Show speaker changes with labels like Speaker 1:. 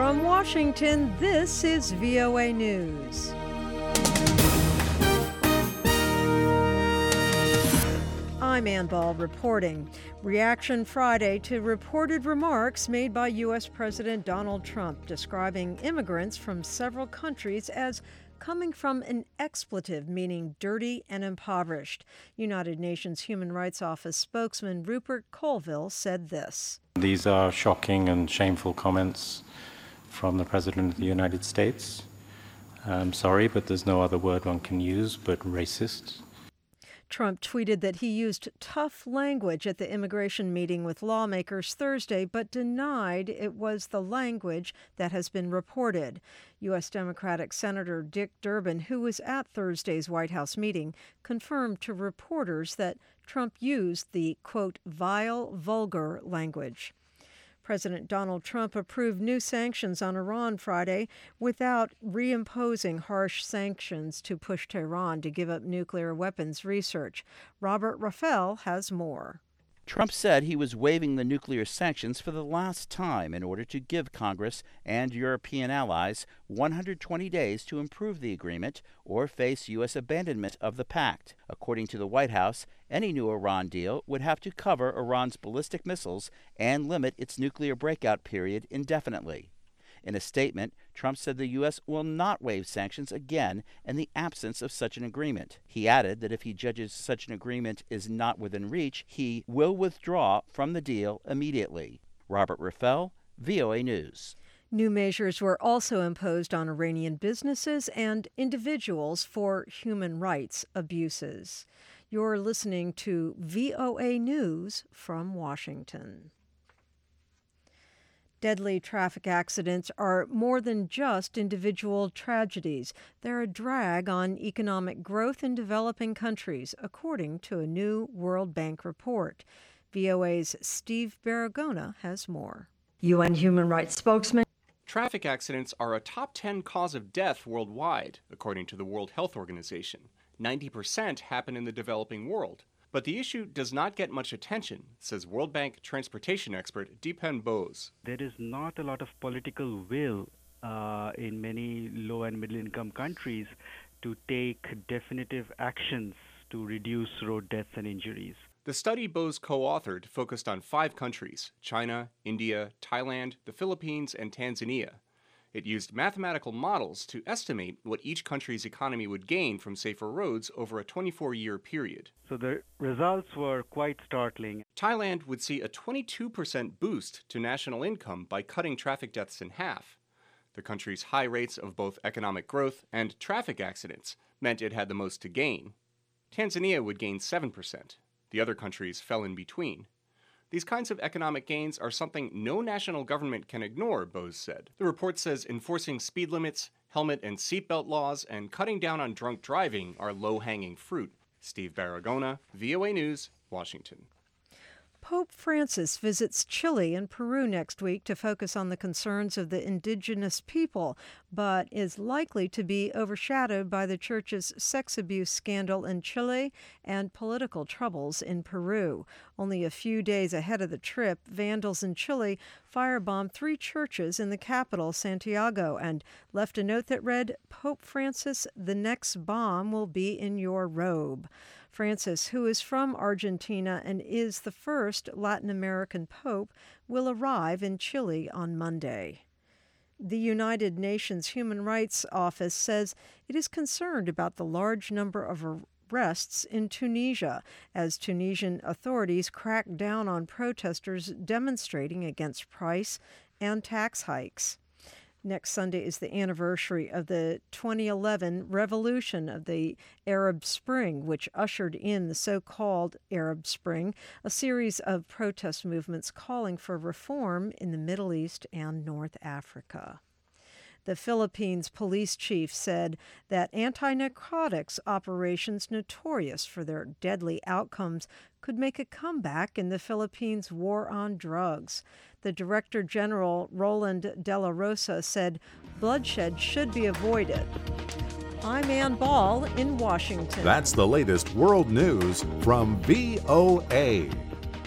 Speaker 1: From Washington, this is VOA News. I'm Ann Ball reporting. Reaction Friday to reported remarks made by U.S. President Donald Trump describing immigrants from several countries as coming from an expletive, meaning dirty and impoverished. United Nations Human Rights Office spokesman Rupert Colville said this.
Speaker 2: These are shocking and shameful comments from the President of the United States. I'm sorry, but there's no other word one can use but racist.
Speaker 1: Trump tweeted that he used tough language at the immigration meeting with lawmakers Thursday, but denied it was the language that has been reported. U.S. Democratic Senator Dick Durbin, who was at Thursday's White House meeting, confirmed to reporters that Trump used the, quote, vile, vulgar language. President Donald Trump approved new sanctions on Iran Friday without reimposing harsh sanctions to push Tehran to give up nuclear weapons research. Robert Rafael has more.
Speaker 3: Trump said he was waiving the nuclear sanctions for the last time in order to give Congress and European allies 120 days to improve the agreement or face U.S. abandonment of the pact. According to the White House, any new Iran deal would have to cover Iran's ballistic missiles and limit its nuclear breakout period indefinitely. In a statement, Trump said the U.S. will not waive sanctions again in the absence of such an agreement. He added that if he judges such an agreement is not within reach, he will withdraw from the deal immediately. Robert Rafael, VOA News.
Speaker 1: New measures were also imposed on Iranian businesses and individuals for human rights abuses. You're listening to VOA News from Washington. Deadly traffic accidents are more than just individual tragedies. They're a drag on economic growth in developing countries, according to a new World Bank report. VOA's Steve Baragona has more.
Speaker 4: UN human rights spokesman.
Speaker 5: Traffic accidents are a top 10 cause of death worldwide, according to the World Health Organization. 90% happen in the developing world. But the issue does not get much attention, says World Bank transportation expert Deepan Bose.
Speaker 6: There is not a lot of political will in many low and middle income countries to take definitive actions to reduce road deaths and injuries.
Speaker 5: The study Bose co-authored focused on 5 countries: China, India, Thailand, the Philippines, and Tanzania. It used mathematical models to estimate what each country's economy would gain from safer roads over a 24-year period.
Speaker 6: So the results were quite startling.
Speaker 5: Thailand would see a 22% boost to national income by cutting traffic deaths in half. The country's high rates of both economic growth and traffic accidents meant it had the most to gain. Tanzania would gain 7%. The other countries fell in between. These kinds of economic gains are something no national government can ignore, Bose said. The report says enforcing speed limits, helmet and seatbelt laws, and cutting down on drunk driving are low-hanging fruit. Steve Baragona, VOA News, Washington.
Speaker 1: Pope Francis visits Chile and Peru next week to focus on the concerns of the indigenous people, but is likely to be overshadowed by the church's sex abuse scandal in Chile and political troubles in Peru. Only a few days ahead of the trip, vandals in Chile firebombed 3 churches in the capital, Santiago, and left a note that read, "Pope Francis, the next bomb will be in your robe." Francis, who is from Argentina and is the first Latin American pope, will arrive in Chile on Monday. The United Nations Human Rights Office says it is concerned about the large number of arrests in Tunisia as Tunisian authorities crack down on protesters demonstrating against price and tax hikes. Next Sunday is the anniversary of the 2011 revolution of the Arab Spring, which ushered in the so-called Arab Spring, a series of protest movements calling for reform in the Middle East and North Africa. The Philippines police chief said that anti-narcotics operations notorious for their deadly outcomes could make a comeback in the Philippines' war on drugs. The Director General, Roland De La Rosa, said bloodshed should be avoided. I'm Ann Ball in Washington.
Speaker 7: That's the latest world news from VOA.